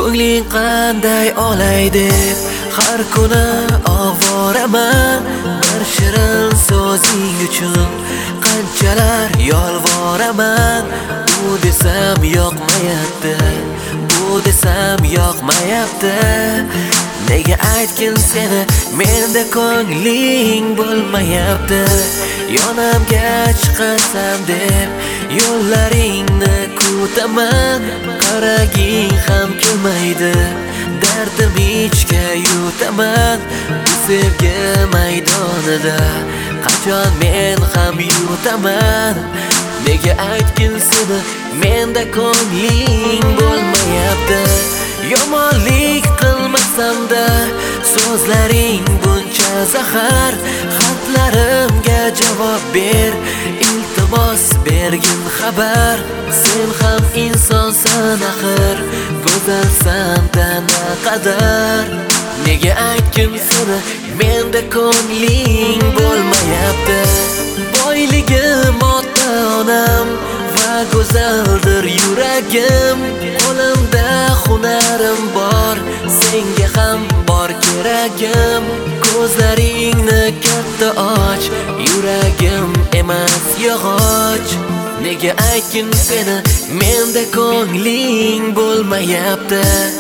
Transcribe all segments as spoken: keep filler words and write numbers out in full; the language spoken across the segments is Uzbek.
Ko'ngling qanday olay deb har kuni ovoraman. Bir shirin so'zing uchun qanchalar yolvoraman. Bu desam yoqmayapti, bu desam yoqmayapti. Nega aytgin seni menda ko'ngling bo'lmayapti? Yonimga chiqarsam deb yo'llaringni kutaman. Qaraging ham kelmaydi, dardim ichga yutaman. Bu sevgi maydonida qachon men ham yutaman? Nega aytgin seni menda ko'ngling bo'lmayapti? Yomonlik qilmasam-da so'zlaring buncha zahar. Xatlarimga javob ber, iltimos bergin xabar. Sen ham insonsan axir, go'zalsan-da naqadar. Nega aytgin seni menda ko'ngling bo'lmayapti? Boyligim ota-onam va go'zaldir yuragim. Qo'limda hunarim bor, senga ham bor keragim. Ko'zlaringni katta och, yuragim emas yog'och. Nega aytgin seni menda ko'ngling bo'lmayapti?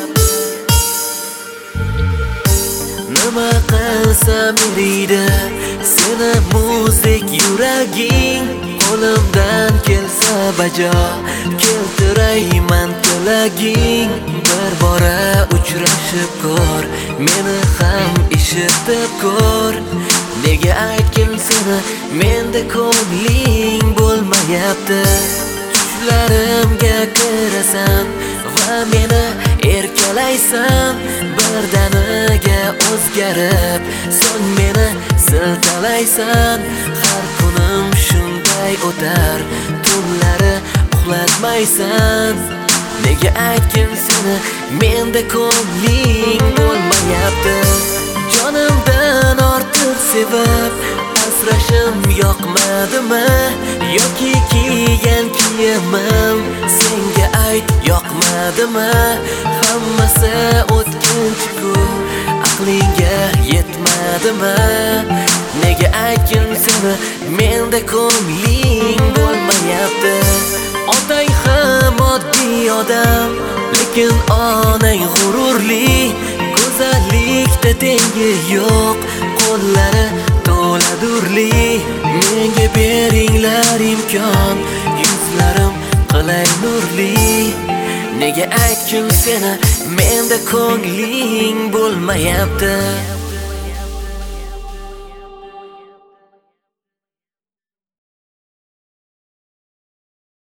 Nima qilsam eriydi seni muzdek yuraging? Qo'limdan kelsa bajo keltirayman tilaging. Bir bora uchrashib ko'r, meni ham eshitib ko'r. Nega aytgin seni menda ko'ngling bo'lmayapti? Tushlarimga kirasan va meni erkalaysan. Birdaniga o'zgarib so'ng meni siltalaysan. Har kunim shunday o'tar, tunlari uxlatmaysan. Nega aytgin seni menda ko'ngling bo'lmayapti? Jonimdan ortiq sevib asrashim yoqmadimi? Yoki kiygan kiyimim senga ayt yoqmadimi? Hammasi o'tkinchi-ku, aqlingga yetmadimi? Nega aytgin seni menda ko'ngling bo'lmayapti? Otang ham oddiy odam, lekin onang g'ururli. Go'zallikda tengi yo'q, qo'llari to'la durli. Menga beringlar imkon, yuzlarim qilay nurli. Nega aytgin seni menda ko'ngling bo'lmayapti?